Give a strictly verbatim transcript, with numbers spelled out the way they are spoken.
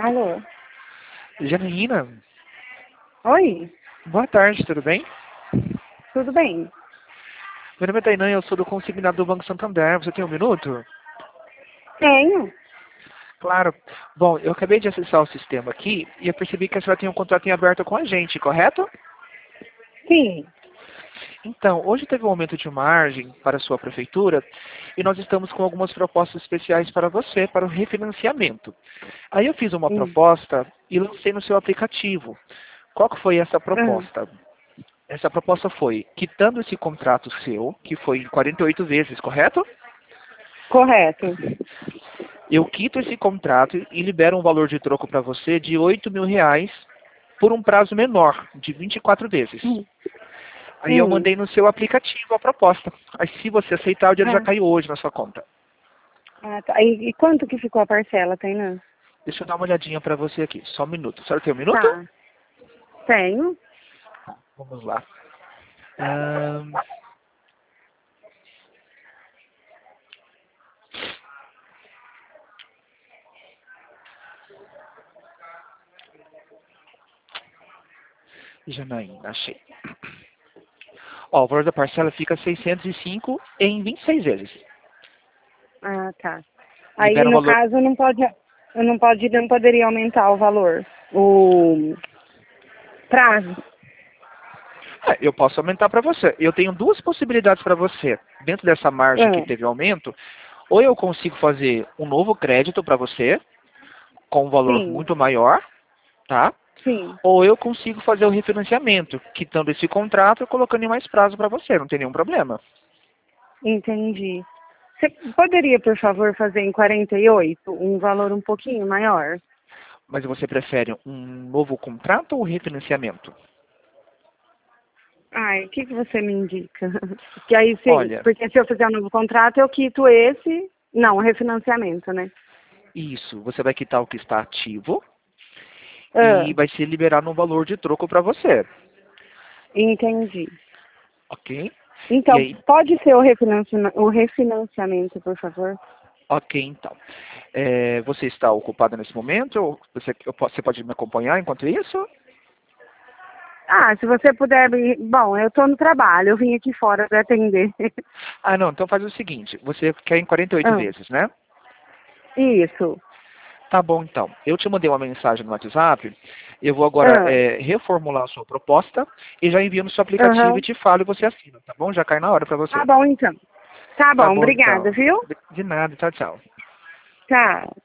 Alô? Janaína, Oi, boa tarde, tudo bem? tudo bem? Meu nome é Tainan, eu sou do consignado do Banco Santander. Você tem um minuto? Tenho. Claro. Bom, eu acabei de acessar o sistema aqui e eu percebi que a senhora tem um contrato em aberto com a gente, correto? Sim. Então, hoje teve um aumento de margem para a sua prefeitura e nós estamos com algumas propostas especiais para você, para o refinanciamento. Aí eu fiz uma Hum. proposta e lancei no seu aplicativo. Qual que foi essa Ah, proposta? Essa proposta foi, quitando esse contrato seu, que foi em quarenta e oito vezes, correto? correto. Eu quito esse contrato e libero um valor de troco para você de oito mil reais por um prazo menor, de vinte e quatro vezes. Hum. Aí eu Hum. mandei no seu aplicativo a proposta. Aí se você aceitar, o dinheiro já Ah, caiu hoje na sua conta. ah, tá. E, e quanto que ficou a parcela, Tainan? Deixa eu dar uma olhadinha para você aqui. Só um minuto. A senhora tem um minuto? Tá. Tenho. Vamos lá. Ahn, Janaína, achei. Ó, o valor da parcela fica seiscentos e cinco em vinte e seis vezes. Ah, tá. Aí, Libera um no valor. caso, não pode, eu não pode, não poderia aumentar o valor, o prazo. É, eu posso aumentar para você. Eu tenho duas possibilidades para você. Dentro dessa margem que Ah, teve aumento, ou eu consigo fazer um novo crédito para você, com um valor sim, muito maior, tá? sim, Ou eu consigo fazer o refinanciamento, quitando esse contrato e colocando em mais prazo para você, não tem nenhum problema. entendi. Você poderia, por favor, fazer em quarenta e oito, um valor um pouquinho maior? Mas você prefere um novo contrato ou refinanciamento? Ai, o que, que você me indica? Que aí, se, Olha, porque se eu fizer um novo contrato, eu quito esse, não, refinanciamento, né? isso, você vai quitar o que está ativo e Ah, vai ser liberado um valor de troco para você, entendi. ok? E Então, aí, pode ser o refinanciamento, o refinanciamento, por favor? ok, então. É, você está ocupado nesse momento? Ou você, eu posso- você pode me acompanhar enquanto isso? Ah, se você puder, me- bom, eu tô no trabalho, eu vim aqui fora para atender. Ah, não, então faz o seguinte, você quer em quarenta e oito Ah, vezes, né? isso. Tá bom, então. Eu te mandei uma mensagem no WhatsApp, eu vou agora Ah, é, reformular a sua proposta e já envio no seu aplicativo e aham. te falo e você assina, tá bom? Já cai na hora para Tá você. bom, então. Tá Tá bom, bom, obrigada, então. viu? De de nada, tchau, tchau. Tá.